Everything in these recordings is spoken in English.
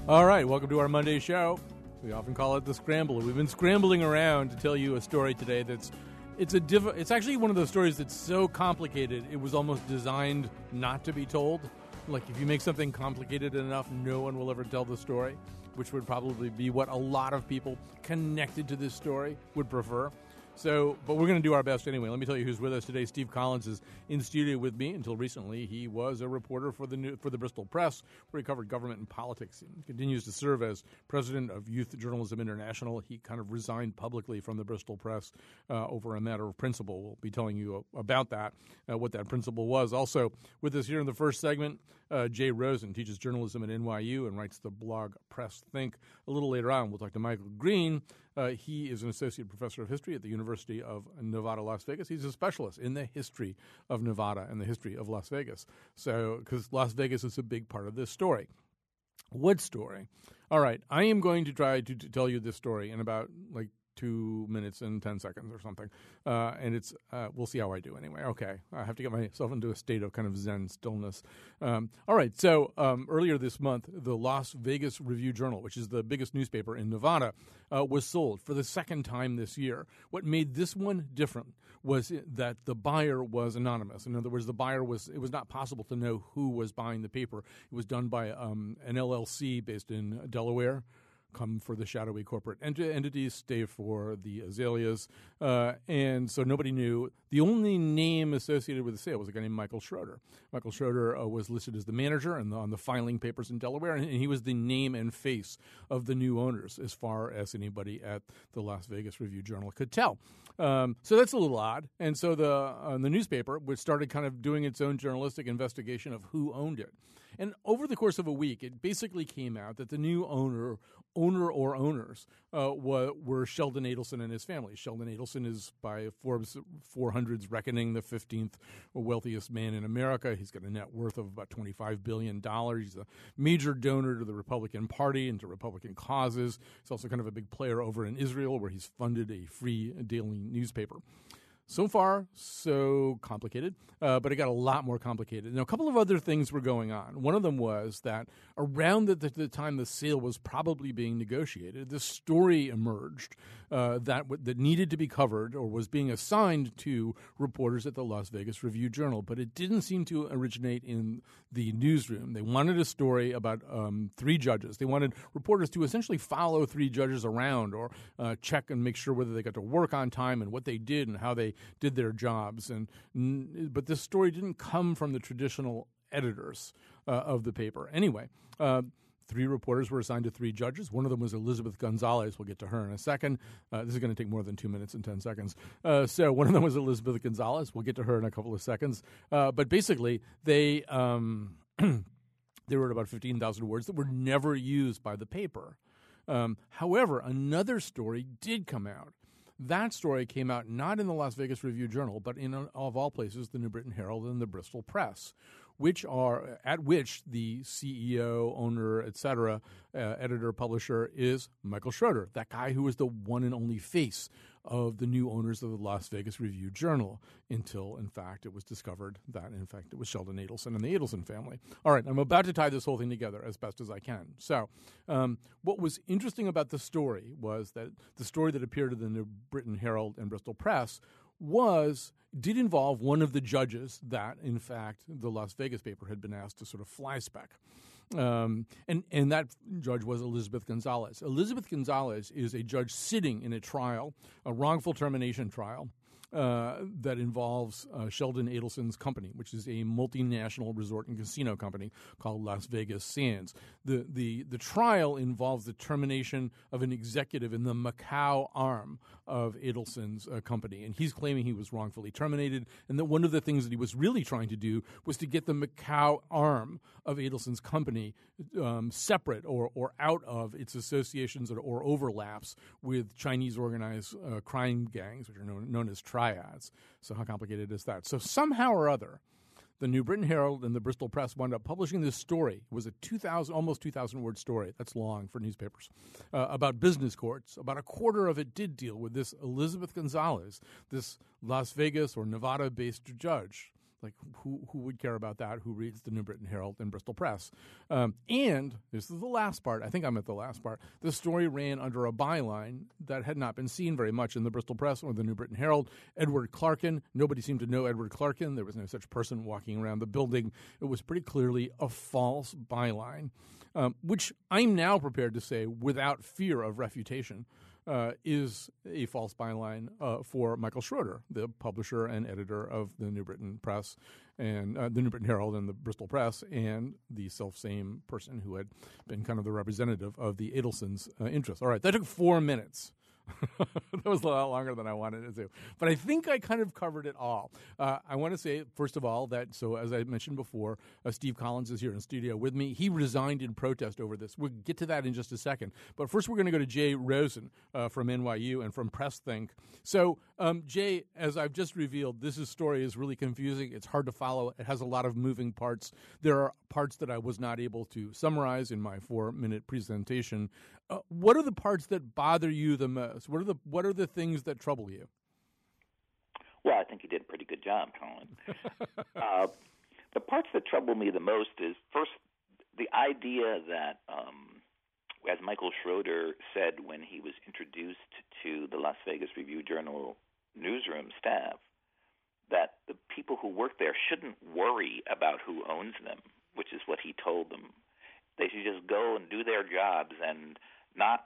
All right, welcome to our Monday show. We often call it the Scrambler. We've been scrambling around to tell you a story today it's actually one of those stories that's so complicated it was almost designed not to be told. Like if you make something complicated enough, no one will ever tell the story, which would probably be what a lot of people connected to this story would prefer. But we're going to do our best anyway. Let me tell you who's with us today. Steve Collins is in studio with me. Until recently, he was a reporter for the Bristol Press, where he covered government and politics. He continues to serve as president of Youth Journalism International. He kind of resigned publicly from the Bristol Press over a matter of principle. We'll be telling you about that, what that principle was. Also with us here in the first segment, Jay Rosen teaches journalism at NYU and writes the blog Press Think. A little later on, we'll talk to Michael Green. He is an associate professor of history at the University of Nevada, Las Vegas. He's a specialist in the history of Nevada and the history of Las Vegas. Because Las Vegas is a big part of this story. What story? All right, I am going to try to tell you this story in about 2 minutes and 10 seconds or something. And it's we'll see how I do anyway. Okay, I have to get myself into a state of kind of Zen stillness. All right, so earlier this month, the Las Vegas Review-Journal, which is the biggest newspaper in Nevada, was sold for the second time this year. What made this one different was that the buyer was anonymous. In other words, it was not possible to know who was buying the paper. It was done by an LLC based in Delaware. Come for the shadowy corporate entities, stay for the azaleas. And so nobody knew. The only name associated with the sale was a guy named Michael Schroeder. Michael Schroeder was listed as the manager on the filing papers in Delaware, and he was the name and face of the new owners as far as anybody at the Las Vegas Review-Journal could tell. So that's a little odd. And so the newspaper, which started kind of doing its own journalistic investigation of who owned it. And over the course of a week, it basically came out that the new owner or owners were Sheldon Adelson and his family. Sheldon Adelson is, by Forbes 400's reckoning, the 15th wealthiest man in America. He's got a net worth of about $25 billion. He's a major donor to the Republican Party and to Republican causes. He's also kind of a big player over in Israel, where he's funded a free daily newspaper. So far, so complicated, but it got a lot more complicated. Now, a couple of other things were going on. One of them was that around the time the sale was probably being negotiated, this story emerged that needed to be covered or was being assigned to reporters at the Las Vegas Review-Journal, but it didn't seem to originate in the newsroom. They wanted a story about three judges. They wanted reporters to essentially follow three judges around or check and make sure whether they got to work on time and what they did and how they did their jobs. But this story didn't come from the traditional editors of the paper. Anyway, three reporters were assigned to three judges. One of them was Elizabeth Gonzalez. We'll get to her in a second. This is going to take more than 2 minutes and 10 seconds. So one of them was Elizabeth Gonzalez. We'll get to her in a couple of seconds. But basically, they wrote about 15,000 words that were never used by the paper. However, another story did come out. That story came out not in the Las Vegas Review-Journal, but in, of all places, the New Britain Herald and the Bristol Press, which the CEO, owner, etc., editor, publisher is Michael Schroeder, that guy who was the one and only face of the new owners of the Las Vegas Review-Journal until, in fact, it was discovered that, in fact, it was Sheldon Adelson and the Adelson family. All right, I'm about to tie this whole thing together as best as I can. So what was interesting about the story was that the story that appeared in the New Britain Herald and Bristol Press did involve one of the judges that, in fact, the Las Vegas paper had been asked to sort of fly-spec. And that judge was Elizabeth Gonzalez. Elizabeth Gonzalez is a judge sitting in a trial, a wrongful termination trial, that involves Sheldon Adelson's company, which is a multinational resort and casino company called Las Vegas Sands. The trial involves the termination of an executive in the Macau arm of Adelson's company, and he's claiming he was wrongfully terminated, and that one of the things that he was really trying to do was to get the Macau arm of Adelson's company separate or out of its associations or overlaps with Chinese organized crime gangs, which are known as triads. So how complicated is that? So somehow or other, the New Britain Herald and the Bristol Press wound up publishing this story. It was a almost 2,000 word story. That's long for newspapers. About business courts. About a quarter of it did deal with this Elizabeth Gonzalez, this Las Vegas or Nevada-based judge Like, who would care about that? Who reads the New Britain Herald and Bristol Press? And this is the last part. I think I'm at the last part. The story ran under a byline that had not been seen very much in the Bristol Press or the New Britain Herald. Edward Clarkin. Nobody seemed to know Edward Clarkin. There was no such person walking around the building. It was pretty clearly a false byline, which I'm now prepared to say without fear of refutation. Is a false byline for Michael Schroeder, the publisher and editor of the New Britain Press and the New Britain Herald and the Bristol Press, and the self-same person who had been kind of the representative of the Adelsons' interests. All right, that took 4 minutes. That was a lot longer than I wanted it to. But I think I kind of covered it all. I want to say, first of all, that, so as I mentioned before, Steve Collins is here in the studio with me. He resigned in protest over this. We'll get to that in just a second. But first we're going to go to Jay Rosen from NYU and from PressThink. So, Jay, as I've just revealed, this story is really confusing. It's hard to follow. It has a lot of moving parts. There are parts that I was not able to summarize in my 4-minute presentation. What are the parts that bother you the most? What are the things that trouble you? Well, I think you did a pretty good job, Colin. The parts that trouble me the most is, first, the idea that, as Michael Schroeder said when he was introduced to the Las Vegas Review-Journal newsroom staff, that the people who work there shouldn't worry about who owns them, which is what he told them. They should just go and do their jobs and not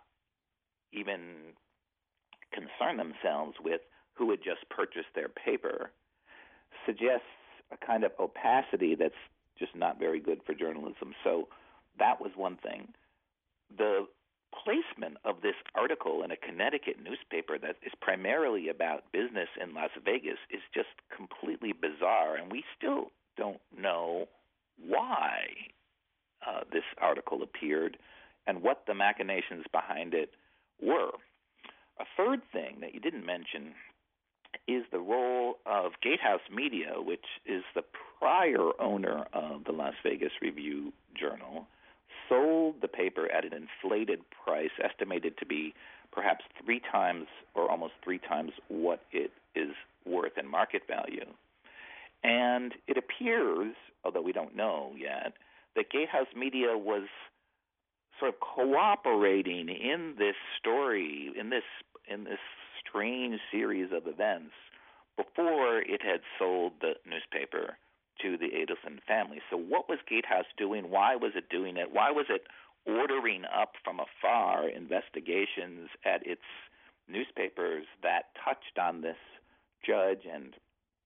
even concern themselves with who had just purchased their paper, suggests a kind of opacity that's just not very good for journalism. So that was one thing. The placement of this article in a Connecticut newspaper that is primarily about business in Las Vegas is just completely bizarre, and we still don't know why this article appeared and what the machinations behind it were. A third thing that you didn't mention is the role of Gatehouse Media, which is the prior owner of the Las Vegas Review-Journal, sold the paper at an inflated price, estimated to be perhaps 3 times or almost 3 times what it is worth in market value. And it appears, although we don't know yet, that Gatehouse Media was sort of cooperating in this story, in this strange series of events, before it had sold the newspaper to the Adelson family. So what was Gatehouse doing? Why was it doing it? Why was it ordering up from afar investigations at its newspapers that touched on this judge and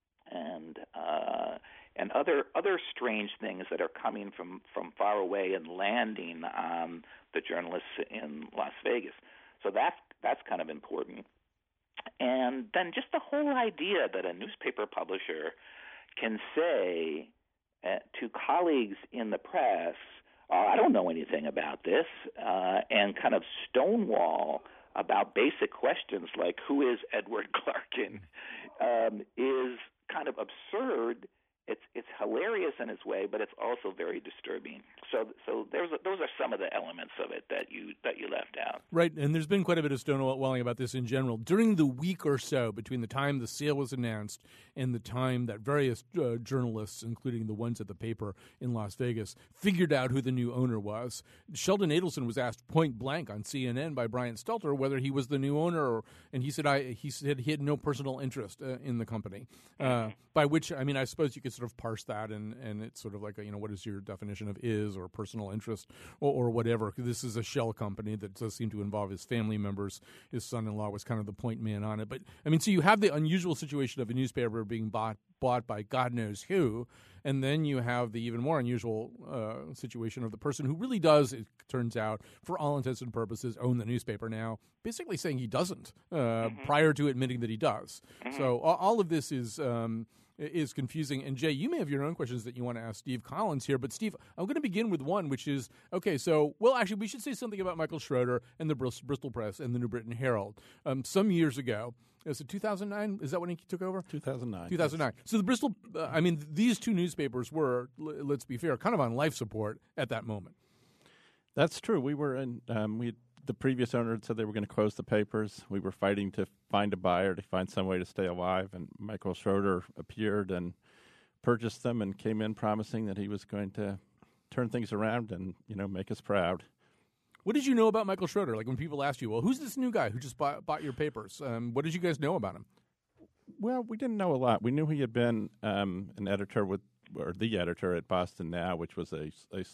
other strange things that are coming from far away and landing on the journalists in Las Vegas? So that's kind of important. And then just the whole idea that a newspaper publisher can say to colleagues in the press, I don't know anything about this, and kind of stonewall about basic questions like who is Edward Clarkin, is kind of absurd. It's hilarious in its way, but it's also very disturbing. So those are some of the elements of it that you left out. Right, and there's been quite a bit of stonewalling about this in general. During the week or so between the time the sale was announced and the time that various journalists, including the ones at the paper in Las Vegas, figured out who the new owner was, Sheldon Adelson was asked point blank on CNN by Brian Stelter whether he was the new owner, and he said he had no personal interest in the company. By which, I mean, I suppose you could sort of parse that, and it's sort of like, what is your definition of is or personal interest or whatever. This is a shell company that does seem to involve his family members. His son-in-law was kind of the point man on it. But, I mean, so you have the unusual situation of a newspaper being bought by God knows who, and then you have the even more unusual situation of the person who really does, it turns out, for all intents and purposes, own the newspaper now, basically saying he doesn't prior to admitting that he does. So all of this is confusing. And Jay, you may have your own questions that you want to ask Steve Collins here. But Steve, I'm going to begin with one, which is, actually, we should say something about Michael Schroeder and the Bristol Press and the New Britain Herald. Some years ago, is it 2009? Is that when he took over? 2009. 2009. So the Bristol, these two newspapers were, let's be fair, kind of on life support at that moment. That's true. We were in, the previous owner had said they were going to close the papers. We were fighting to find a buyer, to find some way to stay alive, and Michael Schroeder appeared and purchased them and came in promising that he was going to turn things around and, make us proud. What did you know about Michael Schroeder? Like when people asked you, well, who's this new guy who just bought your papers? What did you guys know about him? Well, we didn't know a lot. We knew he had been an editor the editor at Boston Now, which was a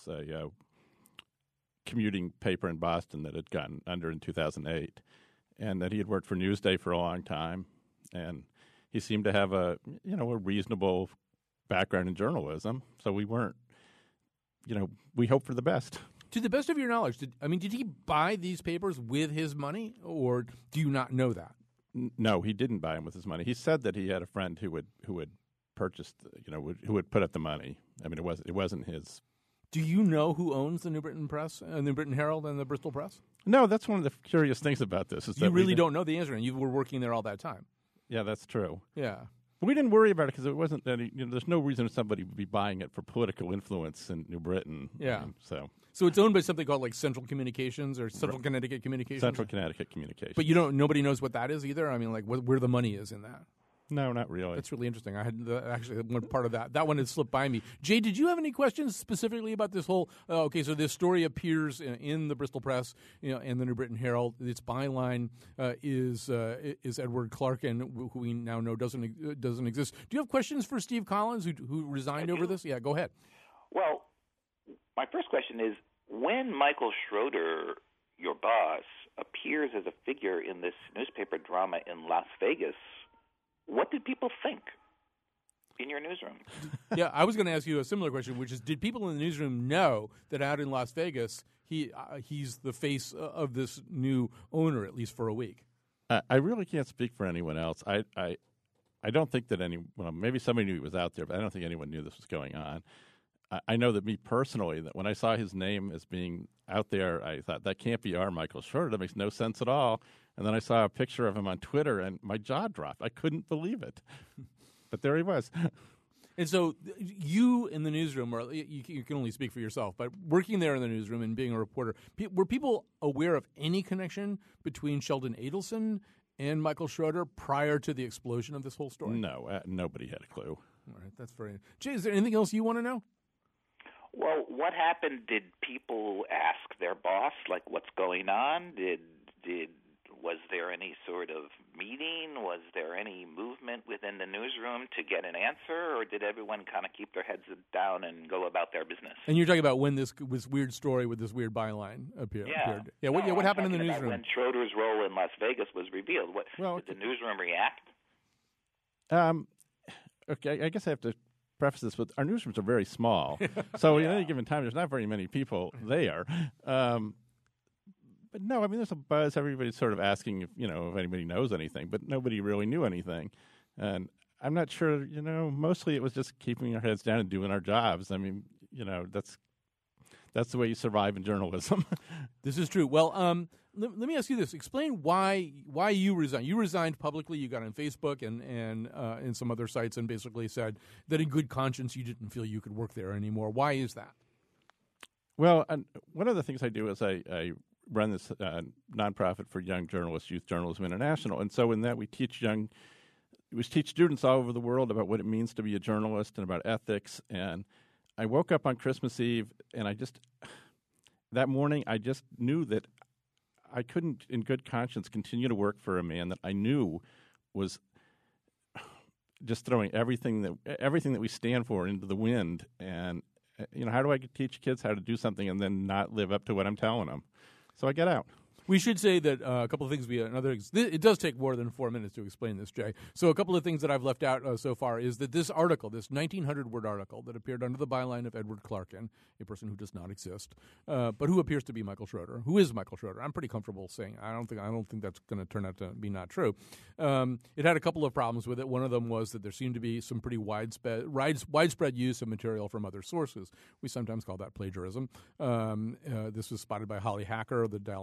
commuting paper in Boston that had gotten under in 2008, and that he had worked for Newsday for a long time, and he seemed to have a reasonable background in journalism. So we weren't, we hoped for the best. To the best of your knowledge, did he buy these papers with his money, or do you not know that? No, he didn't buy them with his money. He said that he had a friend who would purchase, who would put up the money. I mean, it wasn't his. Do you know who owns the New Britain Press, New Britain Herald, and the Bristol Press? No, that's one of the curious things about this. Is you really don't know the answer, and you were working there all that time. Yeah, that's true. Yeah. But we didn't worry about it because it wasn't any. There's no reason somebody would be buying it for political influence in New Britain. Yeah. So it's owned by something called like Central Communications or Central Connecticut Communications. Central Connecticut Communications. But nobody knows what that is either. I mean, like where the money is in that. No, not really. That's really interesting. I had actually one part of that. That one had slipped by me. Jay, did you have any questions specifically about this whole? Okay, so this story appears in the Bristol Press, and the New Britain Herald. Its byline is Edward Clarkin, who we now know doesn't exist. Do you have questions for Steve Collins, who resigned over this? Yeah, go ahead. Well, my first question is, when Michael Schroeder, your boss, appears as a figure in this newspaper drama in Las Vegas, what did people think in your newsroom? Yeah, I was going to ask you a similar question, which is, did people in the newsroom know that out in Las Vegas he's the face of this new owner, at least for a week? I really can't speak for anyone else. I don't think that maybe somebody knew he was out there, but I don't think anyone knew this was going on. I know that me personally, that when I saw his name as being out there, I thought, that can't be our Michael Schroeder. That makes no sense at all. And then I saw a picture of him on Twitter, and my jaw dropped. I couldn't believe it. But there he was. And so you in the newsroom, or you can only speak for yourself, but working there in the newsroom and being a reporter, were people aware of any connection between Sheldon Adelson and Michael Schroeder prior to the explosion of this whole story? No, nobody had a clue. All right, that's very. Jay, is there anything else you want to know? Well, what happened? Did people ask their boss, like, what's going on? Was there any sort of meeting? Was there any movement within the newsroom to get an answer, or did everyone kind of keep their heads down and go about their business? And you're talking about when this weird story with this weird byline appeared. Yeah. What happened in the newsroom? When Schroeder's role in Las Vegas was revealed, did the newsroom react? Okay, I guess I have to preface this with our newsrooms are very small, so at any given time there's not very many people there. But no, I mean, there's a buzz. Everybody's sort of asking if anybody knows anything, but nobody really knew anything. And I'm not sure, mostly it was just keeping our heads down and doing our jobs. I mean, that's the way you survive in journalism. This is true. Well, let me ask you this. Explain why you resigned. You resigned publicly. You got on Facebook and in some other sites and basically said that in good conscience you didn't feel you could work there anymore. Why is that? Well, one of the things I do is I run this nonprofit for young journalists, Youth Journalism International, and so in that we teach students all over the world about what it means to be a journalist and about ethics. And I woke up on Christmas Eve, and that morning I just knew that I couldn't, in good conscience, continue to work for a man that I knew was just throwing everything that we stand for into the wind. And how do I teach kids how to do something and then not live up to what I'm telling them? So I got out. We should say that a couple of things. It does take more than 4 minutes to explain this, Jay. So a couple of things that I've left out so far is that this article, this 1,900-word article that appeared under the byline of Edward Clarkin, a person who does not exist, but who appears to be Michael Schroeder. Who is Michael Schroeder? I'm pretty comfortable saying I don't think that's going to turn out to be not true. It had a couple of problems with it. One of them was that there seemed to be some pretty widespread use of material from other sources. We sometimes call that plagiarism. This was spotted by Holly Hacker of the Dallas Morning News.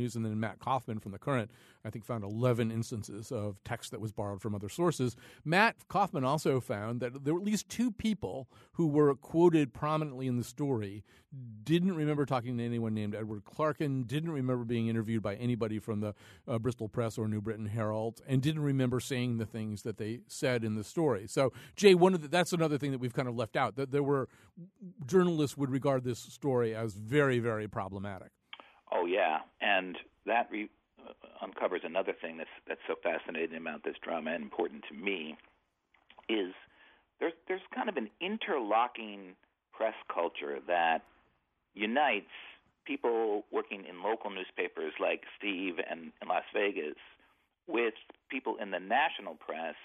News, and then Matt Kaufman from The Current, I think, found 11 instances of text that was borrowed from other sources. Matt Kaufman also found that there were at least 2 people who were quoted prominently in the story, didn't remember talking to anyone named Edward Clarkin, didn't remember being interviewed by anybody from the Bristol Press or New Britain Herald, and didn't remember saying the things that they said in the story. So, Jay, that's another thing that we've kind of left out, that there were journalists would regard this story as very, very problematic. Oh, yeah, and that uncovers another thing that's so fascinating about this drama and important to me is there's kind of an interlocking press culture that unites people working in local newspapers like Steve and in Las Vegas with people in the national press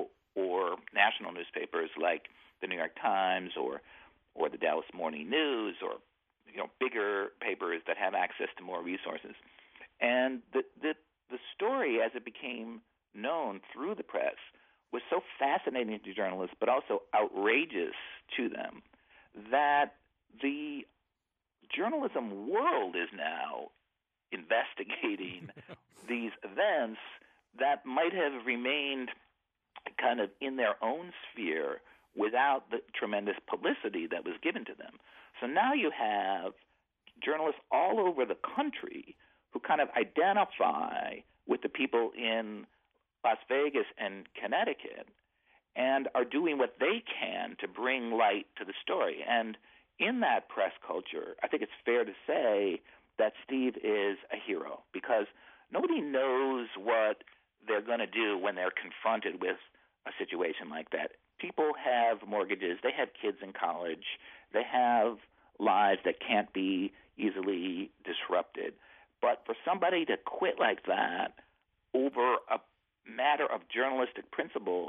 or national newspapers like the New York Times or the Dallas Morning News or bigger papers that have access to more resources. And the story, as it became known through the press, was so fascinating to journalists, but also outrageous to them, that the journalism world is now investigating these events that might have remained kind of in their own sphere without the tremendous publicity that was given to them. So now you have journalists all over the country who kind of identify with the people in Las Vegas and Connecticut and are doing what they can to bring light to the story. And in that press culture, I think it's fair to say that Steve is a hero because nobody knows what they're going to do when they're confronted with a situation like that. People have mortgages. They have kids in college. They have lives that can't be easily disrupted. But for somebody to quit like that over a matter of journalistic principle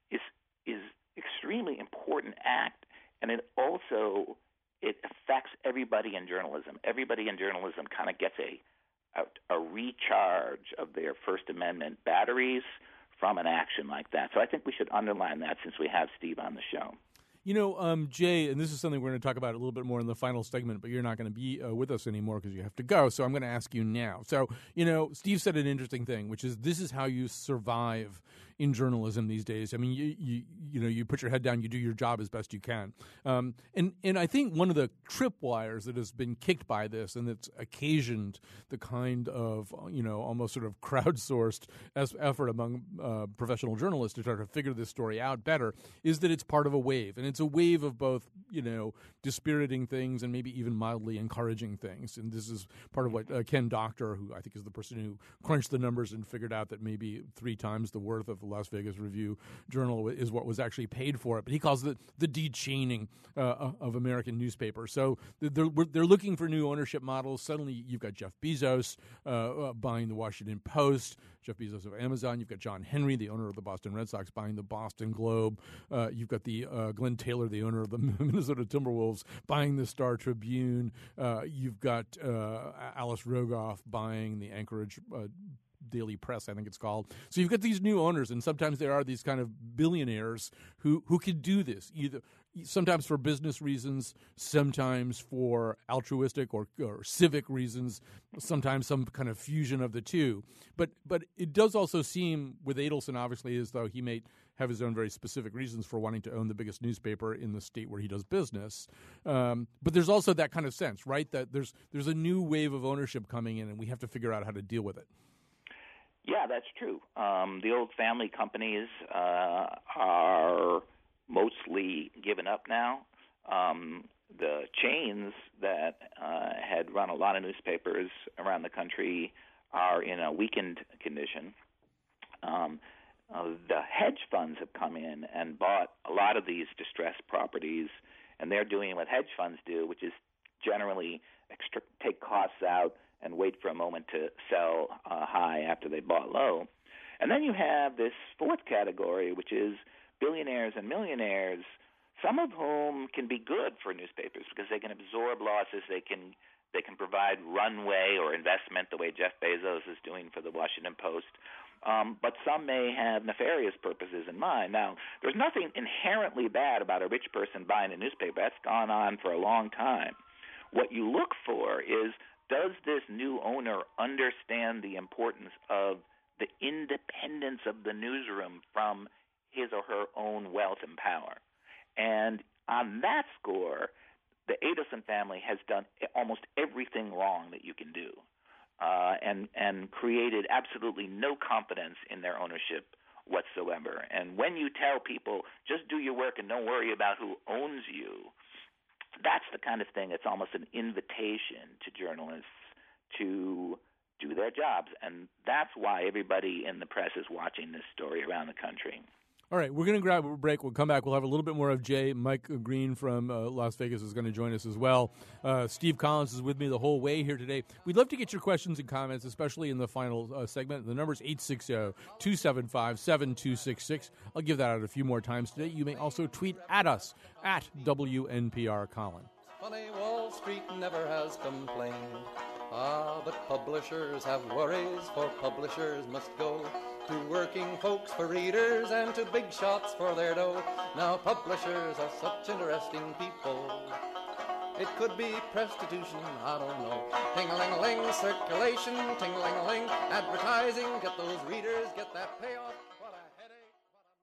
is extremely important act, and it affects everybody in journalism. Everybody in journalism kind of gets a recharge of their First Amendment batteries from an action like that. So I think we should underline that since we have Steve on the show. Jay, and this is something we're going to talk about a little bit more in the final segment, but you're not going to be with us anymore because you have to go. So I'm going to ask you now. So, Steve said an interesting thing, which is this is how you survive in journalism these days. I mean, you put your head down, you do your job as best you can. And I think one of the tripwires that has been kicked by this and that's occasioned the kind of, almost sort of crowdsourced effort among professional journalists to try to figure this story out better is that it's part of a wave. And it's a wave of both, dispiriting things and maybe even mildly encouraging things. And this is part of what Ken Doctor, who I think is the person who crunched the numbers and figured out that maybe 3 times the worth of the Las Vegas Review-Journal is what was actually paid for it. But he calls it the de-chaining of American newspapers. So they're looking for new ownership models. Suddenly you've got Jeff Bezos buying the Washington Post, Jeff Bezos of Amazon. You've got John Henry, the owner of the Boston Red Sox, buying the Boston Globe. You've got the Glenn Taylor, the owner of the Minnesota Timberwolves, buying the Star Tribune. You've got Alice Rogoff buying the Anchorage Daily Press, I think it's called. So you've got these new owners, and sometimes there are these kind of billionaires who can do this, either sometimes for business reasons, sometimes for altruistic or civic reasons, sometimes some kind of fusion of the two. But it does also seem, with Adelson, obviously, as though he may have his own very specific reasons for wanting to own the biggest newspaper in the state where he does business. But there's also that kind of sense, right, that there's a new wave of ownership coming in, and we have to figure out how to deal with it. Yeah, that's true. The old family companies are mostly given up now. The chains that had run a lot of newspapers around the country are in a weakened condition. The hedge funds have come in and bought a lot of these distressed properties, and they're doing what hedge funds do, which is generally take costs out and wait for a moment to sell high after they bought low. And then you have this fourth category, which is billionaires and millionaires, some of whom can be good for newspapers because they can absorb losses, they can provide runway or investment the way Jeff Bezos is doing for the Washington Post. But some may have nefarious purposes in mind. Now, there's nothing inherently bad about a rich person buying a newspaper. That's gone on for a long time. What you look for is does this new owner understand the importance of the independence of the newsroom from his or her own wealth and power? And on that score, the Adelson family has done almost everything wrong that you can do, and created absolutely no confidence in their ownership whatsoever. And when you tell people, just do your work and don't worry about who owns you, that's the kind of thing that's almost an invitation to journalists to do their jobs. And that's why everybody in the press is watching this story around the country. All right, we're going to grab a break. We'll come back. We'll have a little bit more of Jay. Mike Green from Las Vegas is going to join us as well. Steve Collins is with me the whole way here today. We'd love to get your questions and comments, especially in the final segment. The number is 860-275-7266. I'll give that out a few more times today. You may also tweet at us, at WNPR Colin. Funny, Wall Street never has complained. But publishers have worries, for publishers must go to working folks for readers and to big shots for their dough. Now publishers are such interesting people. It could be prostitution, I don't know. Ting-a-ling-a-ling, circulation, ting-a-ling-a-ling, advertising, get those readers, get that payoff. What a headache,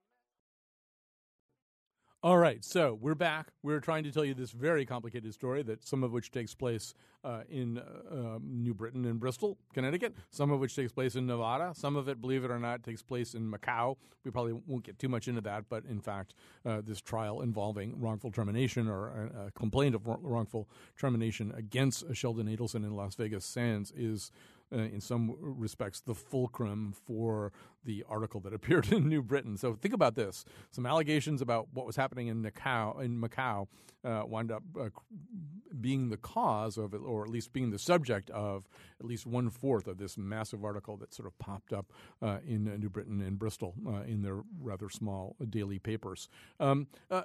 All right, so we're back. We're trying to tell you this very complicated story, that some of which takes place in New Britain and Bristol, Connecticut, some of which takes place in Nevada, some of it, believe it or not, takes place in Macau. We probably won't get too much into that, but in fact, this trial involving wrongful termination or a complaint of wrongful termination against Sheldon Adelson in Las Vegas Sands is in some respects, the fulcrum for the article that appeared in New Britain. So think about this. Some allegations about what was happening in Macau wound up being the cause of it, or at least being the subject of at least 1/4 of this massive article that sort of popped up in New Britain and Bristol in their rather small daily papers. And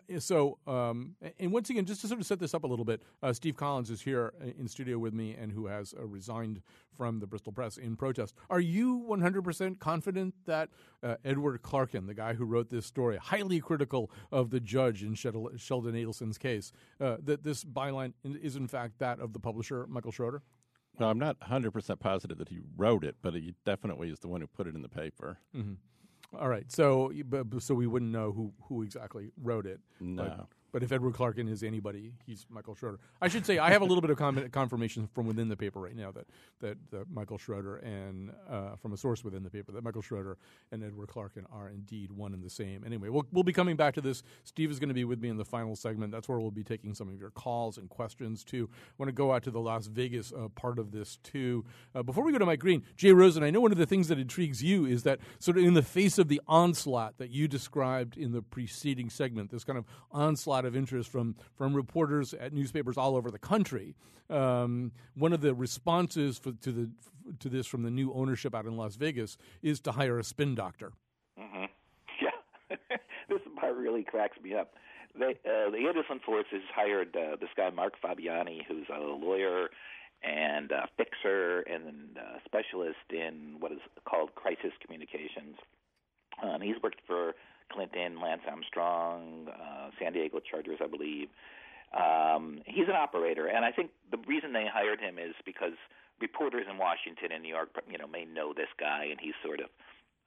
once again, just to sort of set this up a little bit, Steve Collins is here in studio with me, and who has resigned from the Bristol Press in protest. Are you 100% confident that Edward Clarkin, the guy who wrote this story, highly critical of the judge in Sheldon Adelson's case, that this byline is in fact that of the publisher, Michael Schroeder? Well, I'm not 100% positive that he wrote it, but he definitely is the one who put it in the paper. Mm-hmm. All right, so we wouldn't know who exactly wrote it. No. But if Edward Clarkin is anybody, he's Michael Schroeder. I should say I have a little bit of confirmation from within the paper right now that Michael Schroeder and from a source within the paper that Michael Schroeder and Edward Clarkin are indeed one and the same. Anyway, we'll be coming back to this. Steve is going to be with me in the final segment. That's where we'll be taking some of your calls and questions too. I want to go out to the Las Vegas part of this too. Before we go to Mike Green, Jay Rosen, I know one of the things that intrigues you is that sort of in the face of the onslaught that you described in the preceding segment, this kind of onslaught of interest from reporters at newspapers all over the country. One of the responses to this from the new ownership out in Las Vegas is to hire a spin doctor. Mm-hmm. Yeah, this part really cracks me up. The Adelson force has hired this guy Mark Fabiani, who's a lawyer and a fixer and a specialist in what is called crisis communications. He's worked for Clinton, Lance Armstrong, San Diego Chargers, I believe. He's an operator, and I think the reason they hired him is because reporters in Washington and New York, may know this guy, and he's sort of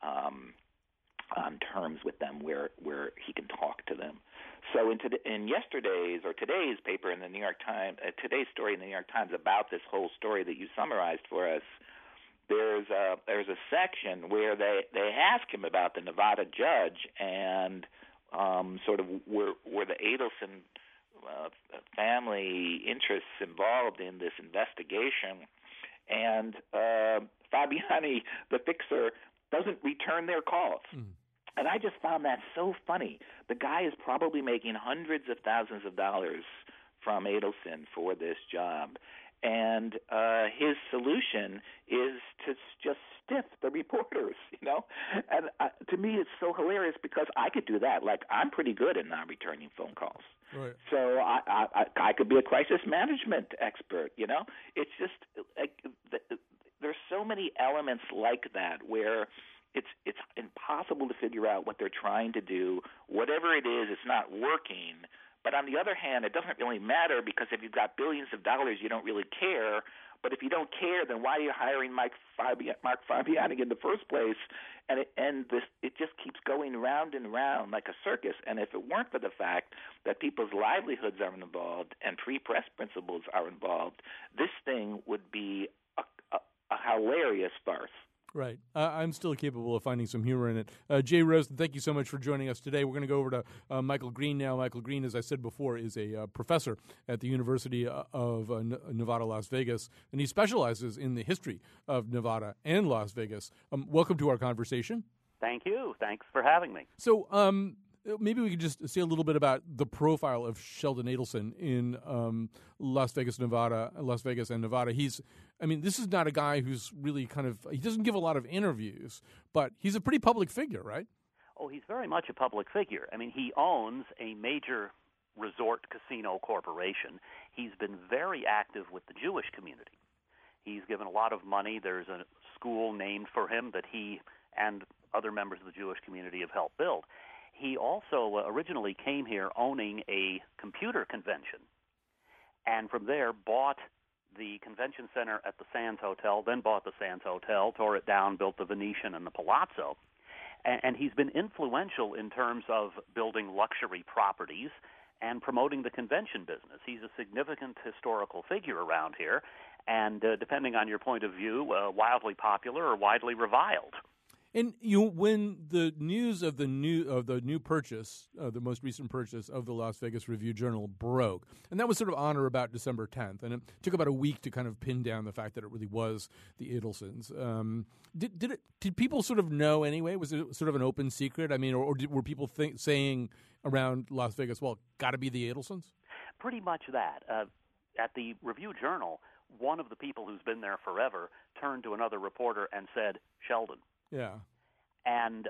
on terms with them where he can talk to them. So in yesterday's or today's paper in the New York Times, today's story in the New York Times about this whole story that you summarized for us, there's a section where they ask him about the Nevada judge and sort of were the Adelson family interests involved in this investigation, and Fabiani, the fixer, doesn't return their calls. Mm. And I just found that so funny. The guy is probably making hundreds of thousands of dollars from Adelson for this job. And his solution is to just stiff the reporters, And to me, it's so hilarious because I could do that. Like, I'm pretty good at not returning phone calls. Right. So I could be a crisis management expert, It's just like there's so many elements like that where it's impossible to figure out what they're trying to do. Whatever it is, it's not working. But on the other hand, it doesn't really matter because if you've got billions of dollars, you don't really care. But if you don't care, then why are you hiring Mark Fabiani in the first place? And it just keeps going round and round like a circus. And if it weren't for the fact that people's livelihoods are involved and free press principles are involved, this thing would be a hilarious farce. Right. I'm still capable of finding some humor in it. Jay Rosen, thank you so much for joining us today. We're going to go over to Michael Green now. Michael Green, as I said before, is a professor at the University of Nevada, Las Vegas, and he specializes in the history of Nevada and Las Vegas. Welcome to our conversation. Thank you. Thanks for having me. So maybe we could just say a little bit about the profile of Sheldon Adelson in Las Vegas and Nevada. This is not a guy who's really he doesn't give a lot of interviews, but he's a pretty public figure, right? Oh, he's very much a public figure. He owns a major resort casino corporation. He's been very active with the Jewish community. He's given a lot of money. There's a school named for him that he and other members of the Jewish community have helped build. He also originally came here owning a computer convention, and from there bought the convention center at the Sands Hotel, then bought the Sands Hotel, tore it down, built the Venetian and the Palazzo. And he's been influential in terms of building luxury properties and promoting the convention business. He's a significant historical figure around here, and depending on your point of view, wildly popular or widely reviled. And when the news of the new purchase, the most recent purchase of the Las Vegas Review-Journal broke, and that was sort of on or about December 10th, and it took about a week to kind of pin down the fact that it really was the Adelsons. Did people sort of know anyway? Was it sort of an open secret? Were people saying around Las Vegas, well, got to be the Adelsons? Pretty much that. At the Review-Journal, one of the people who's been there forever turned to another reporter and said, Sheldon. Yeah. And,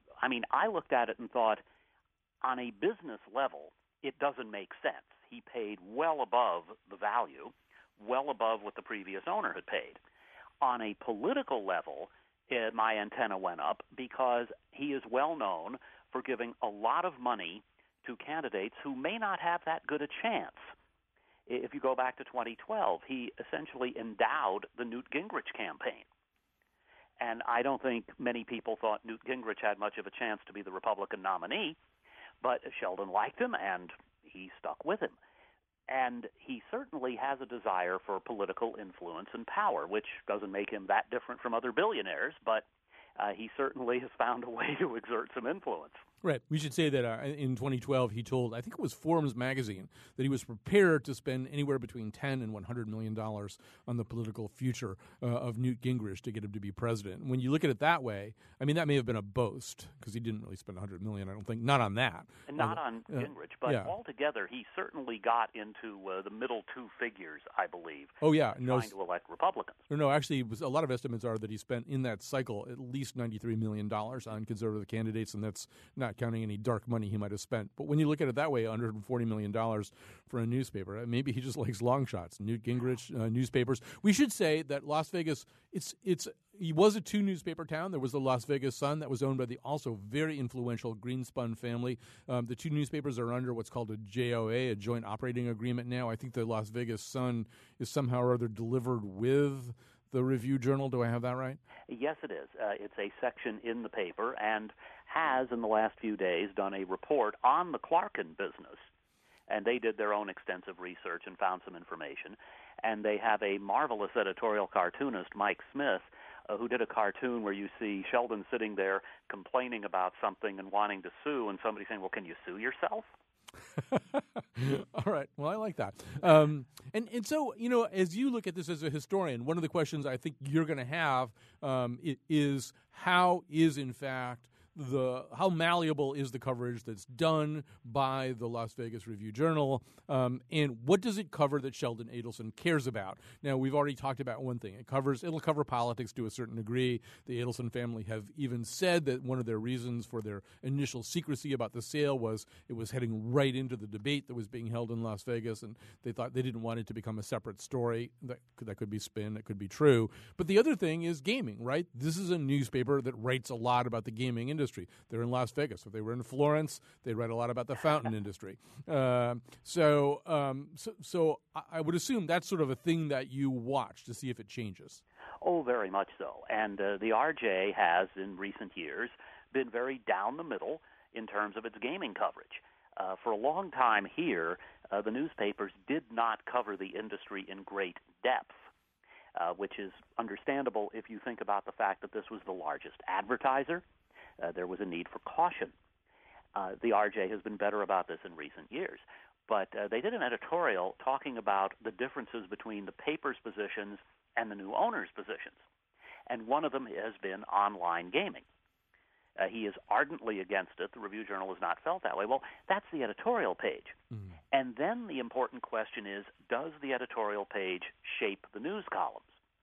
I looked at it and thought, on a business level, it doesn't make sense. He paid well above the value, well above what the previous owner had paid. On a political level, my antenna went up because he is well known for giving a lot of money to candidates who may not have that good a chance. If you go back to 2012, he essentially endowed the Newt Gingrich campaign. And I don't think many people thought Newt Gingrich had much of a chance to be the Republican nominee, but Sheldon liked him, and he stuck with him. And he certainly has a desire for political influence and power, which doesn't make him that different from other billionaires, but he certainly has found a way to exert some influence. Right. We should say that in 2012 he told, I think it was Forbes magazine, that he was prepared to spend anywhere between $10 and $100 million on the political future of Newt Gingrich to get him to be president. And when you look at it that way, that may have been a boast because he didn't really spend $100 million, I don't think. Not on that. And not on Gingrich, but altogether he certainly got into the middle two figures, I believe. Oh, yeah. Trying to elect Republicans. No, actually, a lot of estimates are that he spent in that cycle at least $93 million on conservative candidates, and that's not counting any dark money he might have spent. But when you look at it that way, $140 million for a newspaper, maybe he just likes long shots. Newt Gingrich, newspapers. We should say that Las Vegas, he was a two-newspaper town. There was the Las Vegas Sun that was owned by the also very influential Greenspun family. The two newspapers are under what's called a JOA, a joint operating agreement now. I think the Las Vegas Sun is somehow or other delivered with the Review-Journal. Do I have that right? Yes, it is. It's a section in the paper and has, in the last few days, done a report on the Clarkin business. And they did their own extensive research and found some information. And they have a marvelous editorial cartoonist, Mike Smith, who did a cartoon where you see Sheldon sitting there complaining about something and wanting to sue, and somebody saying, well, can you sue yourself? All right. Well, I like that. And so, as you look at this as a historian, one of the questions I think you're going to have is how is, in fact, how malleable is the coverage that's done by the Las Vegas Review-Journal, and what does it cover that Sheldon Adelson cares about? Now, we've already talked about one thing. It'll cover politics to a certain degree. The Adelson family have even said that one of their reasons for their initial secrecy about the sale was it was heading right into the debate that was being held in Las Vegas, and they thought they didn't want it to become a separate story. That could be spin, that could be true. But the other thing is gaming, right? This is a newspaper that writes a lot about the gaming industry. industry. They're in Las Vegas. If they were in Florence, they'd write a lot about the fountain industry. So I would assume that's sort of a thing that you watch to see if it changes. Oh, very much so. And the RJ has, in recent years, been very down the middle in terms of its gaming coverage. For a long time here, the newspapers did not cover the industry in great depth, which is understandable if you think about the fact that this was the largest advertiser. There was a need for caution. The RJ has been better about this in recent years. But they did an editorial talking about the differences between the paper's positions and the new owner's positions. And one of them has been online gaming. He is ardently against it. The Review-Journal has not felt that way. Well, that's the editorial page. Mm-hmm. And then the important question is, does the editorial page shape the news columns?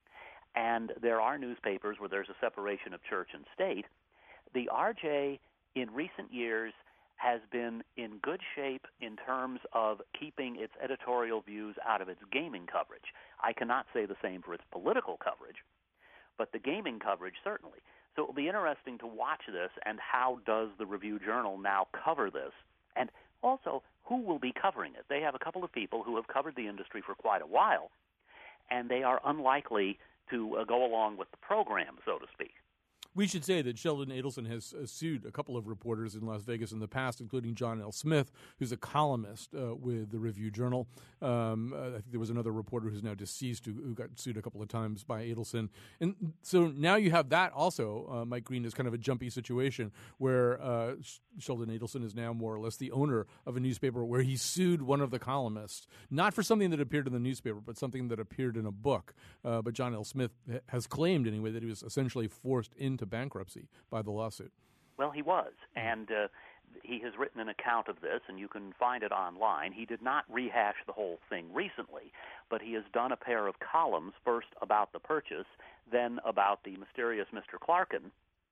And there are newspapers where there's a separation of church and state. The RJ, in recent years, has been in good shape in terms of keeping its editorial views out of its gaming coverage. I cannot say the same for its political coverage, but the gaming coverage certainly. So it will be interesting to watch this, and how does the Review-Journal now cover this? And also, who will be covering it? They have a couple of people who have covered the industry for quite a while, and they are unlikely to go along with the program, so to speak. We should say that Sheldon Adelson has sued a couple of reporters in Las Vegas in the past, including John L. Smith, who's a columnist with the Review-Journal. I think there was another reporter who's now deceased who got sued a couple of times by Adelson. And so now you have that also. Mike Green is kind of a jumpy situation where Sheldon Adelson is now more or less the owner of a newspaper where he sued one of the columnists, not for something that appeared in the newspaper, but something that appeared in a book. But John L. Smith has claimed anyway that he was essentially forced into bankruptcy by the lawsuit. Well, he was, and he has written an account of this, and you can find it online. He did not rehash the whole thing recently, but he has done a pair of columns, first about the purchase, then about the mysterious Mr. Clarkin,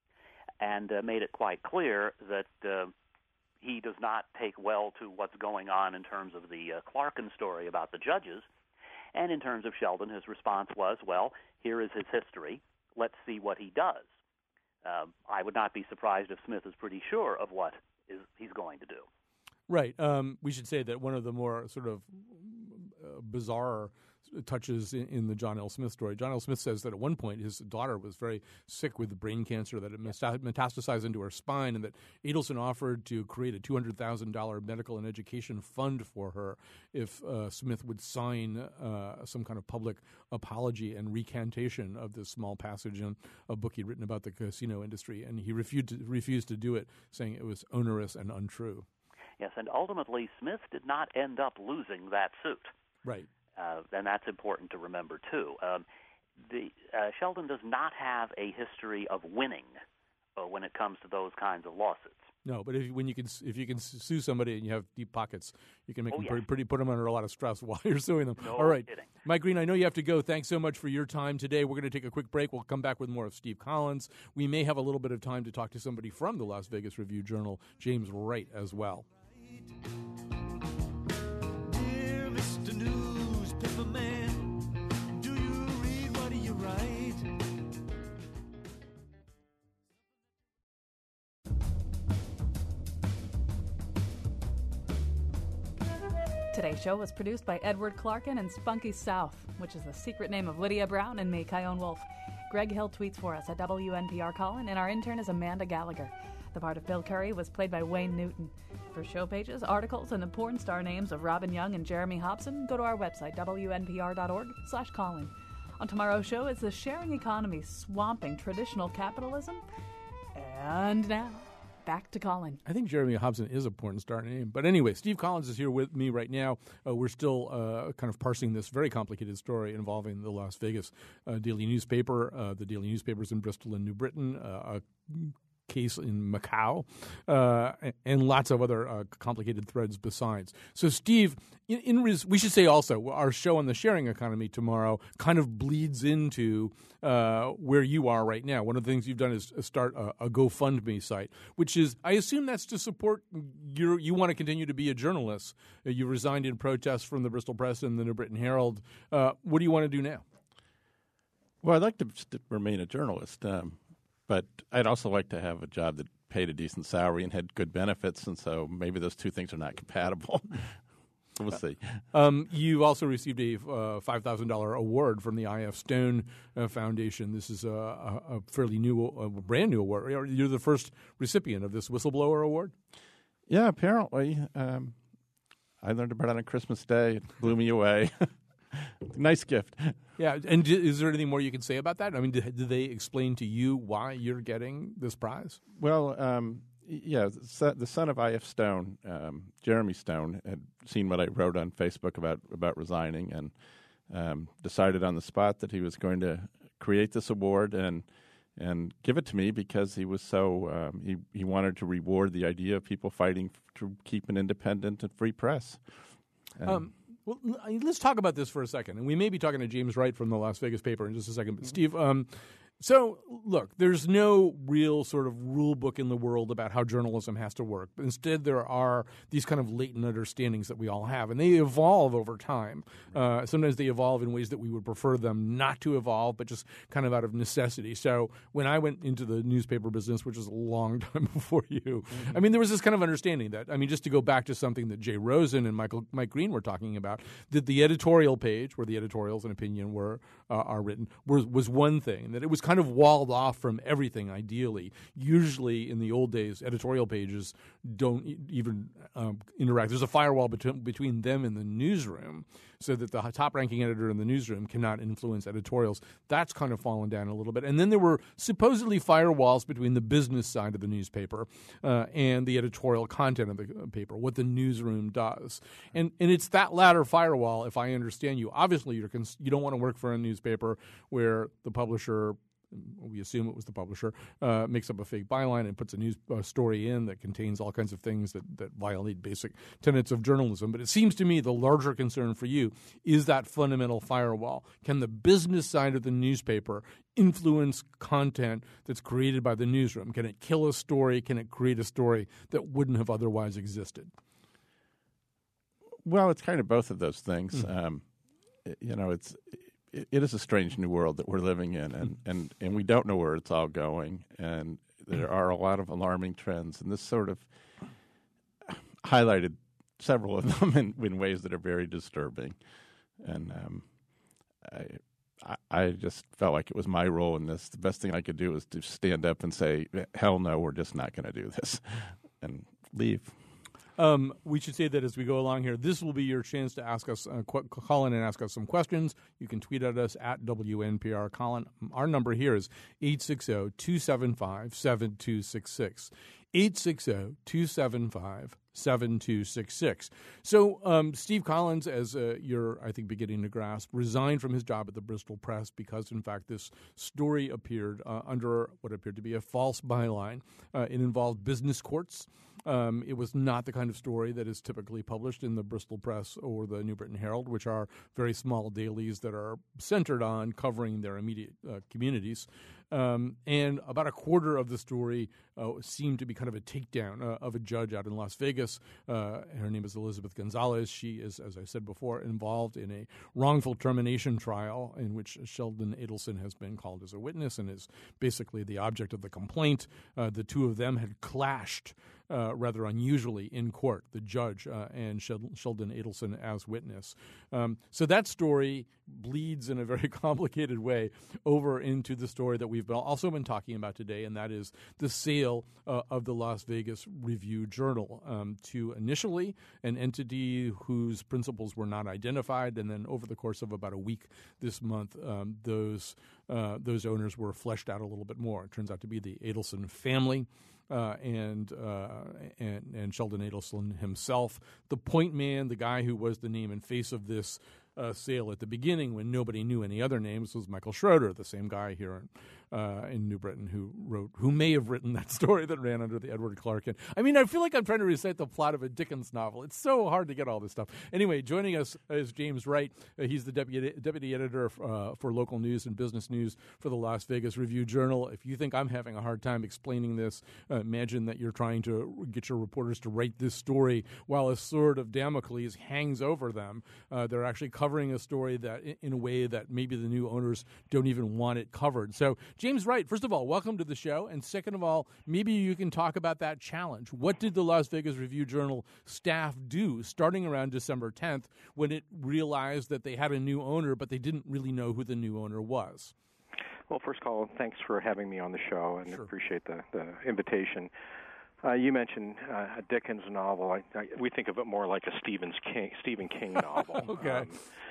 and made it quite clear that he does not take well to what's going on in terms of the Clarkin story about the judges. And in terms of Sheldon, his response was, well, here is his history. Let's see what he does. I would not be surprised if Smith is pretty sure of what he's going to do. Right. We should say that one of the more sort of bizarre touches in the John L. Smith story. John L. Smith says that at one point his daughter was very sick with brain cancer, that it metastasized into her spine, and that Adelson offered to create a $200,000 medical and education fund for her if Smith would sign some kind of public apology and recantation of this small passage in a book he'd written about the casino industry, and he refused to do it, saying it was onerous and untrue. Yes, and ultimately Smith did not end up losing that suit. Right. And that's important to remember, too. Sheldon does not have a history of winning when it comes to those kinds of lawsuits. No, but if you can sue somebody and you have deep pockets, you can make them yes. put them under a lot of stress while you're suing them. No All right. kidding. Mike Green, I know you have to go. Thanks so much for your time today. We're going to take a quick break. We'll come back with more of Steve Collins. We may have a little bit of time to talk to somebody from the Las Vegas Review-Journal, James Wright, as well. Dear Mr. Newspaper Man, do you read what you write? Today's show was produced by Edward Clarkin and Spunky South, which is the secret name of Lydia Brown and me, Kyone Wolf. Greg Hill tweets for us at WNPR Colin, and our intern is Amanda Gallagher. The part of Bill Curry was played by Wayne Newton. For show pages, articles, and the porn star names of Robin Young and Jeremy Hobson, go to our website, wnpr.org/Colin. On tomorrow's show, is the sharing economy swamping traditional capitalism? And now, back to Colin. I think Jeremy Hobson is a porn star name. But anyway, Steve Collins is here with me right now. We're still kind of parsing this very complicated story involving the Las Vegas Daily Newspaper, the Daily Newspapers in Bristol and New Britain, a case in Macau, and lots of other complicated threads besides. So, Steve, we should say also our show on the sharing economy tomorrow kind of bleeds into where you are right now. One of the things you've done is start a GoFundMe site, which is, I assume that's to support you want to continue to be a journalist. You resigned in protest from the Bristol Press and the New Britain Herald. What do you want to do now? Well, I'd like to remain a journalist. But I'd also like to have a job that paid a decent salary and had good benefits, and so maybe those two things are not compatible. We'll see. You also received a $5,000 award from the I.F. Stone Foundation. This is a fairly brand new award. You're the first recipient of this whistleblower award? Yeah, apparently. I learned about it on Christmas Day. It blew me away. Nice gift. Yeah, and is there anything more you can say about that? I mean, did they explain to you why you're getting this prize? Well, yeah, the son of I.F. Stone, Jeremy Stone, had seen what I wrote on Facebook about resigning and decided on the spot that he was going to create this award and give it to me because he was so he wanted to reward the idea of people fighting to keep an independent and free press. Well, let's talk about this for a second, and we may be talking to James Wright from the Las Vegas paper in just a second. But Steve, so look, there's no real sort of rule book in the world about how journalism has to work. Instead, there are these kind of latent understandings that we all have, and they evolve over time. Sometimes they evolve in ways that we would prefer them not to evolve, but just kind of out of necessity. So when I went into the newspaper business, which was a long time before you, I mean, there was this kind of understanding that, I mean, just to go back to something that Jay Rosen and Mike Green were talking about, that the editorial page, where the editorials and opinion are written, was one thing, that it was kind of walled off from everything, ideally. Usually in the old days, editorial pages don't even interact. There's a firewall between them and the newsroom so that the top-ranking editor in the newsroom cannot influence editorials. That's kind of fallen down a little bit. And then there were supposedly firewalls between the business side of the newspaper and the editorial content of the paper, what the newsroom does. And it's that latter firewall, if I understand you. Obviously, you don't want to work for a newspaper where the publisher, we assume it was the publisher, makes up a fake byline and puts a news story in that contains all kinds of things that violate basic tenets of journalism. But it seems to me the larger concern for you is that fundamental firewall. Can the business side of the newspaper influence content that's created by the newsroom? Can it kill a story? Can it create a story that wouldn't have otherwise existed? Well, it's kind of both of those things. It is a strange new world that we're living in, and we don't know where it's all going, and there are a lot of alarming trends, and this sort of highlighted several of them in ways that are very disturbing. And I just felt like it was my role in this. The best thing I could do was to stand up and say, hell no, we're just not going to do this, and leave. We should say that as we go along here, this will be your chance to ask us, call in and ask us some questions. You can tweet at us at WNPR Colin. Our number here is 860-275-7266. 860-275-7266. So Steve Collins, as you're, I think, beginning to grasp, resigned from his job at the Bristol Press because, in fact, this story appeared under what appeared to be a false byline. It involved business courts. It was not the kind of story that is typically published in the Bristol Press or the New Britain Herald, which are very small dailies that are centered on covering their immediate communities. And about a quarter of the story seemed to be kind of a takedown of a judge out in Las Vegas. Her name is Elizabeth Gonzalez. She is, as I said before, involved in a wrongful termination trial in which Sheldon Adelson has been called as a witness and is basically the object of the complaint. The two of them had clashed rather unusually in court, the judge and Sheldon Adelson as witness. So that story bleeds in a very complicated way over into the story that we've also been talking about today, and that is the sale of the Las Vegas Review-Journal to initially an entity whose principals were not identified, and then over the course of about a week this month, those owners were fleshed out a little bit more. It turns out to be the Adelson family. And Sheldon Adelson himself, the point man, the guy who was the name and face of this sale at the beginning when nobody knew any other names, was Michael Schroeder, the same guy here in New Britain who may have written that story that ran under the Edward Clark. And I mean, I feel like I'm trying to recite the plot of a Dickens novel. It's so hard to get all this stuff. Anyway, joining us is James Wright. He's the deputy editor for local news and business news for the Las Vegas Review-Journal. If you think I'm having a hard time explaining this, imagine that you're trying to get your reporters to write this story while a sword of Damocles hangs over them. They're actually covering a story that in a way that maybe the new owners don't even want it covered. So, James Wright, first of all, welcome to the show. And second of all, maybe you can talk about that challenge. What did the Las Vegas Review-Journal staff do starting around December 10th when it realized that they had a new owner, but they didn't really know who the new owner was? Well, first of all, thanks for having me on the show, and Sure. appreciate the invitation. You mentioned a Dickens novel. We think of it more like a Stephen King novel. Okay.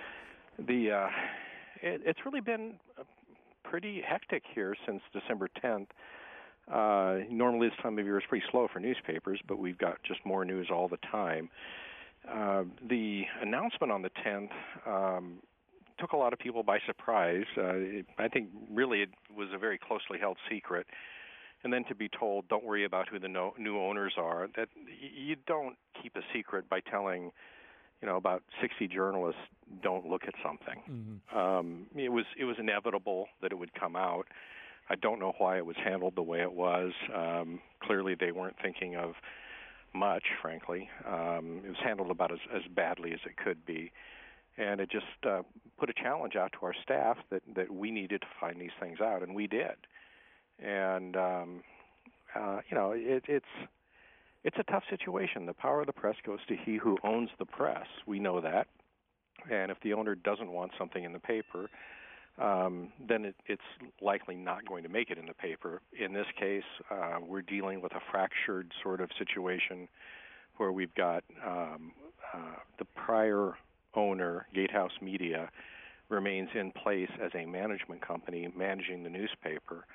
It's really been pretty hectic here since December 10th. Normally this time of year is pretty slow for newspapers, but we've got just more news all the time. The announcement on the 10th took a lot of people by surprise. I think really it was a very closely held secret. And then to be told, don't worry about who the new owners are, that you don't keep a secret by telling, about 60 journalists don't look at something. Mm-hmm. It was inevitable that it would come out. I don't know why it was handled the way it was. Clearly they weren't thinking of much, frankly. It was handled about as badly as it could be. And it just put a challenge out to our staff that we needed to find these things out, and we did. And it's a tough situation. The power of the press goes to he who owns the press. We know that. And if the owner doesn't want something in the paper, then it's likely not going to make it in the paper. In this case, we're dealing with a fractured sort of situation where we've got the prior owner, Gatehouse Media, remains in place as a management company managing the newspaper.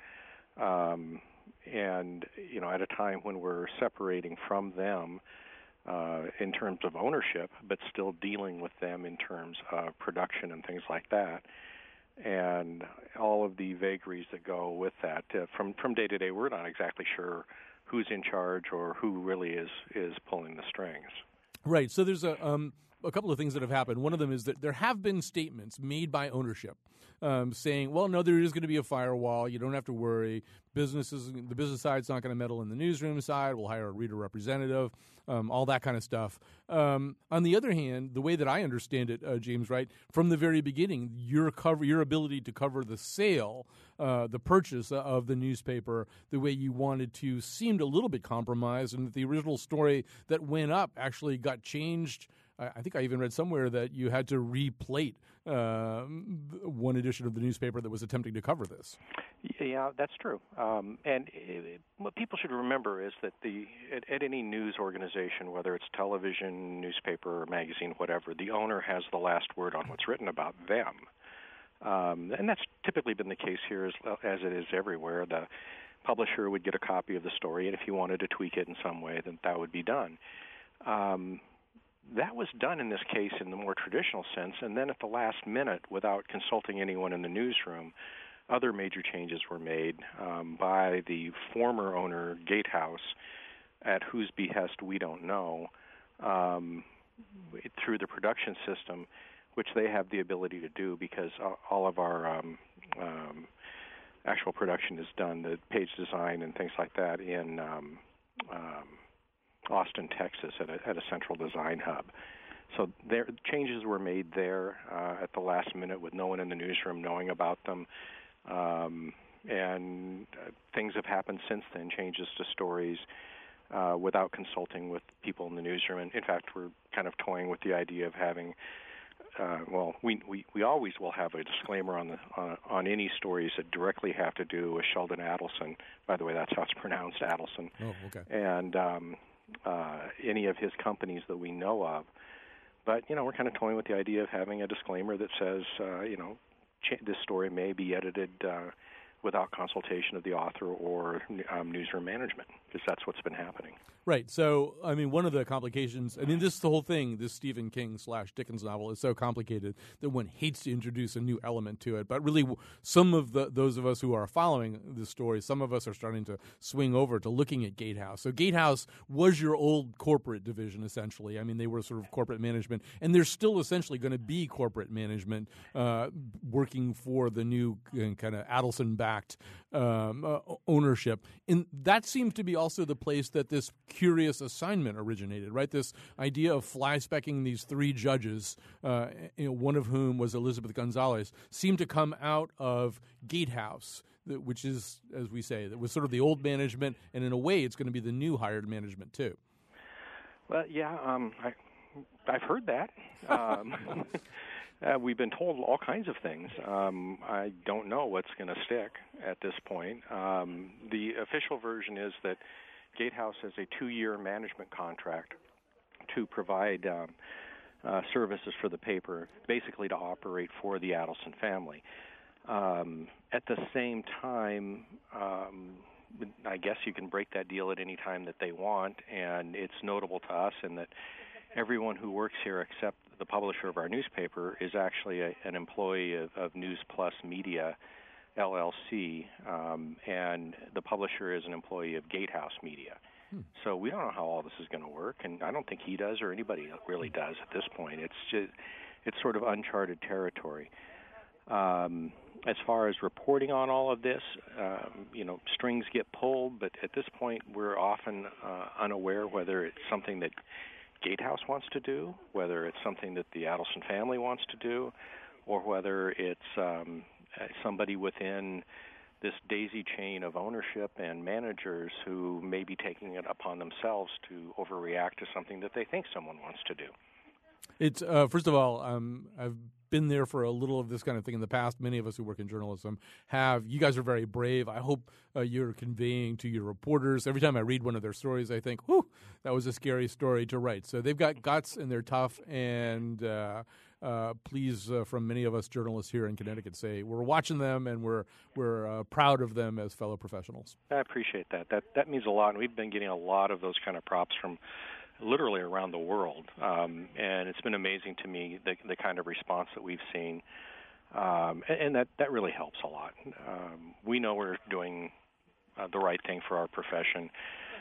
And, at a time when we're separating from them in terms of ownership, but still dealing with them in terms of production and things like that, and all of the vagaries that go with that. From day to day, we're not exactly sure who's in charge or who really is pulling the strings. Right. So there's a couple of things that have happened. One of them is that there have been statements made by ownership saying, well, no, there is going to be a firewall. You don't have to worry. The business side's not going to meddle in the newsroom side. We'll hire a reader representative, all that kind of stuff. On the other hand, the way that I understand it, James Wright, from the very beginning, your ability to cover the sale, the purchase of the newspaper, the way you wanted to, seemed a little bit compromised, and that the original story that went up actually got changed. I think I even read somewhere that you had to replate one edition of the newspaper that was attempting to cover this. Yeah, that's true. And what people should remember is that at any news organization, whether it's television, newspaper, or magazine, whatever, the owner has the last word on what's written about them. And that's typically been the case here as it is everywhere. The publisher would get a copy of the story, and if he wanted to tweak it in some way, then that would be done. That was done in this case in the more traditional sense, and then at the last minute, without consulting anyone in the newsroom, other major changes were made by the former owner, Gatehouse, at whose behest we don't know, through the production system, which they have the ability to do because all of our actual production is done, the page design and things like that, in Austin, Texas, at a central design hub. So changes were made there at the last minute with no one in the newsroom knowing about them. And things have happened since then, changes to stories without consulting with people in the newsroom. And in fact, we're kind of toying with the idea of having, we always will have a disclaimer on any stories that directly have to do with Sheldon Adelson. By the way, that's how it's pronounced, Adelson. Oh, okay. And any of his companies that we know of. But, we're kind of toying with the idea of having a disclaimer that says, this story may be edited without consultation of the author or newsroom management, because that's what's been happening. Right. So, one of the complications, the whole thing, this Stephen King / Dickens novel is so complicated that one hates to introduce a new element to it. But really, some of those of us who are following this story, some of us are starting to swing over to looking at Gatehouse. So Gatehouse was your old corporate division, essentially. They were sort of corporate management, and there's still essentially going to be corporate management working for the new kind of Adelson-backed backed ownership. And that seems to be also the place that this curious assignment originated, right? This idea of fly-specking these three judges, one of whom was Elizabeth Gonzalez, seemed to come out of Gatehouse, which is, as we say, that was sort of the old management, and in a way it's going to be the new hired management too. Well, yeah, I've heard that. We've been told all kinds of things. I don't know what's going to stick at this point. The official version is that Gatehouse has a 2-year management contract to provide services for the paper, basically to operate for the Adelson family. At the same time, I guess you can break that deal at any time that they want, and it's notable to us in that everyone who works here except the publisher of our newspaper is actually an employee of News Plus Media, LLC, and the publisher is an employee of Gatehouse Media. So we don't know how all this is going to work, and I don't think he does or anybody really does at this point. It's sort of uncharted territory. As far as reporting on all of this, strings get pulled, but at this point we're often unaware whether it's something that Gatehouse wants to do, whether it's something that the Adelson family wants to do, or whether it's somebody within this daisy chain of ownership and managers who may be taking it upon themselves to overreact to something that they think someone wants to do. It's first of all, I've been there for a little of this kind of thing in the past. Many of us who work in journalism have. You guys are very brave. I hope you're conveying to your reporters. Every time I read one of their stories, I think, whew, that was a scary story to write. So they've got guts and they're tough. And please, from many of us journalists here in Connecticut, say we're watching them and we're proud of them as fellow professionals. I appreciate that. That means a lot. And we've been getting a lot of those kind of props from literally around the world, and it's been amazing to me the kind of response that we've seen, and that really helps a lot. We know we're doing the right thing for our profession.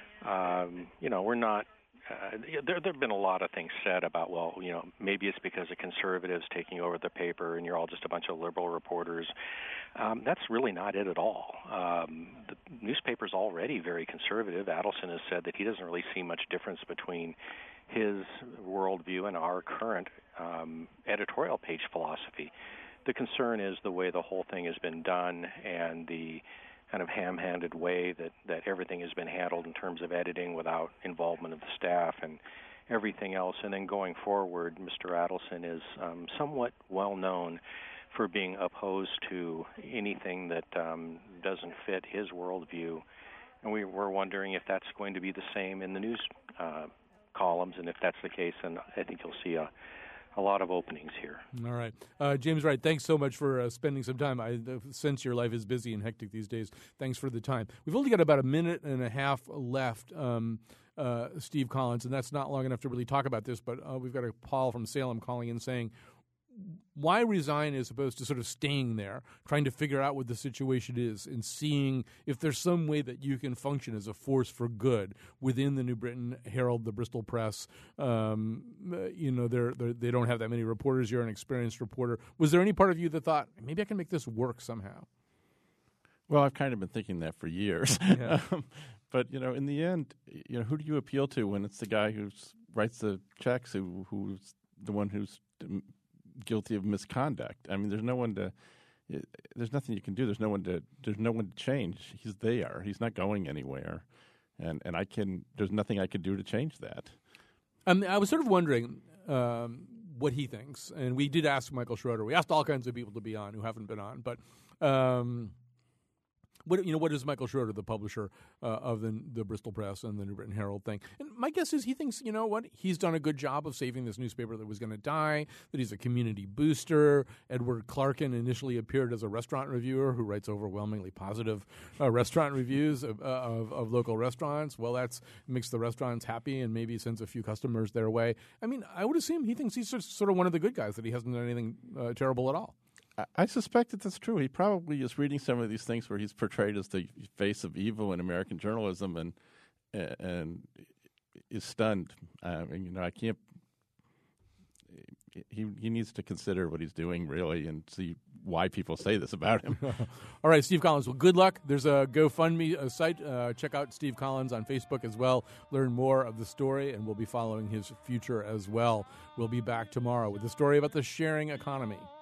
We're not. There have been a lot of things said about, maybe it's because of conservatives taking over the paper and you're all just a bunch of liberal reporters. That's really not it at all. The newspaper's already very conservative. Adelson has said that he doesn't really see much difference between his worldview and our current editorial page philosophy. The concern is the way the whole thing has been done and the kind of ham-handed way that everything has been handled in terms of editing without involvement of the staff and everything else. And then going forward, Mr. Adelson is somewhat well-known for being opposed to anything that doesn't fit his worldview. And we're wondering if that's going to be the same in the news columns, and if that's the case, then I think you'll see a lot of openings here. All right. James Wright, thanks so much for spending some time. I sense your life is busy and hectic these days. Thanks for the time. We've only got about a minute and a half left, Steve Collins, and that's not long enough to really talk about this, but we've got a Paul from Salem calling in saying, why resign as opposed to sort of staying there, trying to figure out what the situation is and seeing if there's some way that you can function as a force for good within the New Britain Herald, the Bristol Press. They don't have that many reporters. You're an experienced reporter. Was there any part of you that thought, maybe I can make this work somehow? Well, I've kind of been thinking that for years. Yeah. But, in the end, who do you appeal to when it's the guy who writes the checks, who's the one who's guilty of misconduct? I mean, there's nothing you can do. There's no one to change. He's there. He's not going anywhere. And there's nothing I could do to change that. I was sort of wondering what he thinks. And we did ask Michael Schroeder. We asked all kinds of people to be on who haven't been on. But what is Michael Schroeder, the publisher of the Bristol Press and the New Britain Herald thing? And my guess is he thinks, he's done a good job of saving this newspaper that was going to die, that he's a community booster. Edward Clarkin initially appeared as a restaurant reviewer who writes overwhelmingly positive restaurant reviews of local restaurants. Well, that makes the restaurants happy and maybe sends a few customers their way. I mean, I would assume he thinks he's sort of one of the good guys, that he hasn't done anything terrible at all. I suspect that that's true. He probably is reading some of these things where he's portrayed as the face of evil in American journalism and is stunned. I can't. He needs to consider what he's doing really and see why people say this about him. All right, Steve Collins. Well, good luck. There's a GoFundMe site. Check out Steve Collins on Facebook as well. Learn more of the story, and we'll be following his future as well. We'll be back tomorrow with a story about the sharing economy.